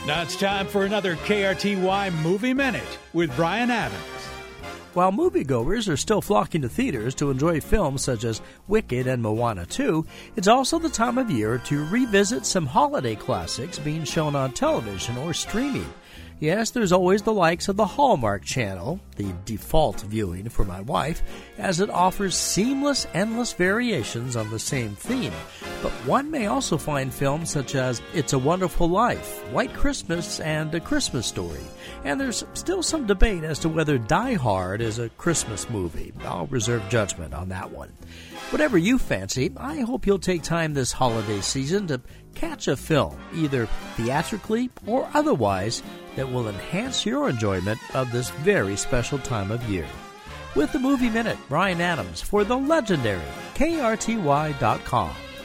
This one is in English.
Now it's time for another KRTY Movie Minute with Brian Adams. While moviegoers are still flocking to theaters to enjoy films such as Wicked and Moana 2, it's also the time of year to revisit some holiday classics being shown on television or streaming. Yes, there's always the likes of the Hallmark Channel, the default viewing for my wife, as it offers seamless, endless variations on the same theme. But one may also find films such as It's a Wonderful Life, White Christmas, and A Christmas Story. And there's still some debate as to whether Die Hard is a Christmas movie. I'll reserve judgment on that one. Whatever you fancy, I hope you'll take time this holiday season to catch a film, either theatrically or otherwise, that will enhance your enjoyment of this very special time of year. With the Movie Minute, Brian Adams for the legendary KRTY.com.